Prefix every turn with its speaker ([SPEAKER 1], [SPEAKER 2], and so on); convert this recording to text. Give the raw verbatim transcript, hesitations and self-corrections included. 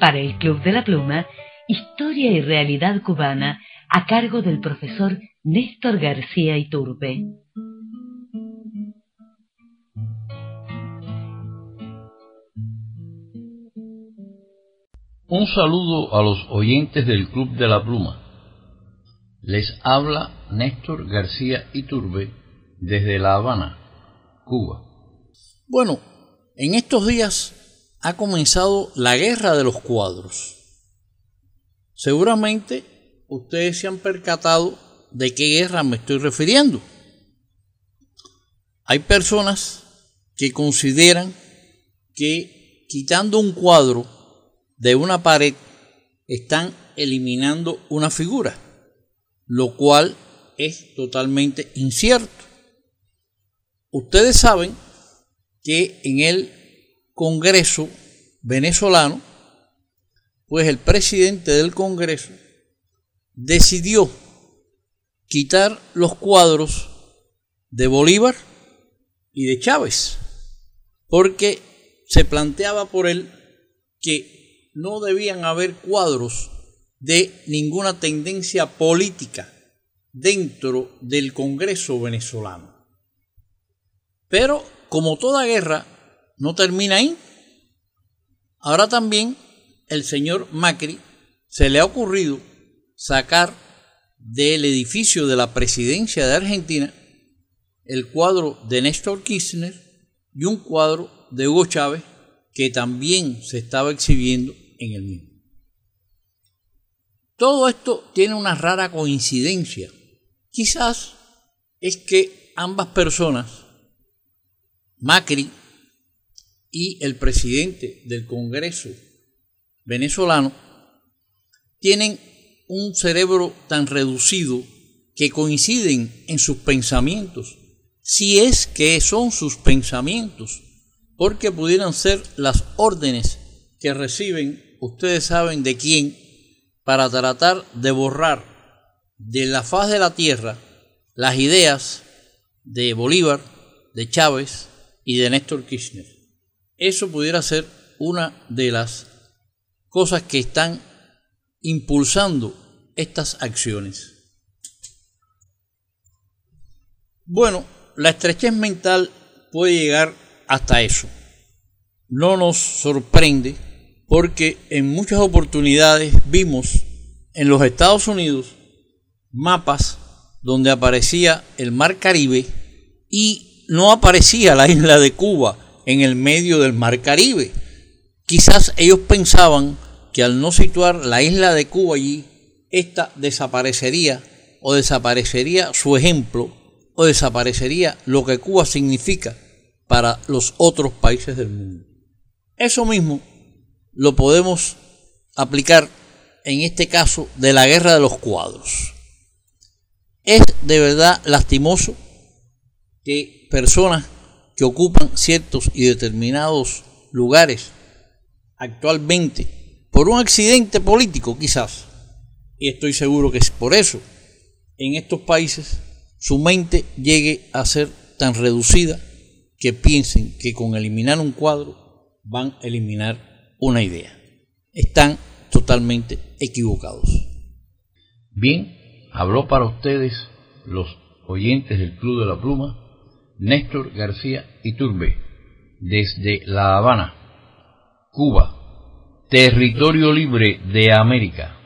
[SPEAKER 1] Para el Club de la Pluma, Historia y Realidad Cubana, a cargo del profesor Néstor García Iturbe.
[SPEAKER 2] Un saludo a los oyentes del Club de la Pluma. Les habla Néstor García Iturbe desde La Habana, Cuba.
[SPEAKER 3] Bueno, en estos días ha comenzado la guerra de los cuadros. Seguramente ustedes se han percatado de qué guerra me estoy refiriendo. Hay personas que consideran que quitando un cuadro de una pared están eliminando una figura, lo cual es totalmente incierto. Ustedes saben que en el Congreso venezolano, pues el presidente del Congreso decidió quitar los cuadros de Bolívar y de Chávez, porque se planteaba por él que no debían haber cuadros de ninguna tendencia política dentro del Congreso venezolano. Pero como toda guerra no termina ahí, ahora también el señor Macri se le ha ocurrido sacar del edificio de la presidencia de Argentina el cuadro de Néstor Kirchner y un cuadro de Hugo Chávez que también se estaba exhibiendo en el mismo. Todo esto tiene una rara coincidencia. Quizás es que ambas personas, Macri y el presidente del Congreso venezolano, tienen un cerebro tan reducido que coinciden en sus pensamientos, si es que son sus pensamientos, porque pudieran ser las órdenes que reciben, ustedes saben de quién, para tratar de borrar de la faz de la tierra las ideas de Bolívar, de Chávez y de Néstor Kirchner. Eso pudiera ser una de las cosas que están impulsando estas acciones. Bueno, la estrechez mental puede llegar hasta eso. No nos sorprende porque en muchas oportunidades vimos en los Estados Unidos mapas donde aparecía el Mar Caribe y no aparecía la isla de Cuba en el medio del Mar Caribe. Quizás ellos pensaban que al no situar la isla de Cuba allí, esta desaparecería o desaparecería su ejemplo o desaparecería lo que Cuba significa para los otros países del mundo. Eso mismo lo podemos aplicar en este caso de la guerra de los cuadros. Es de verdad lastimoso que personas que ocupan ciertos y determinados lugares actualmente por un accidente político quizás, y estoy seguro que es por eso, en estos países su mente llegue a ser tan reducida que piensen que con eliminar un cuadro van a eliminar una idea. Están totalmente equivocados.
[SPEAKER 2] Bien, habló para ustedes los oyentes del Club de la Pluma, Néstor García Iturbe, desde La Habana, Cuba, territorio libre de América.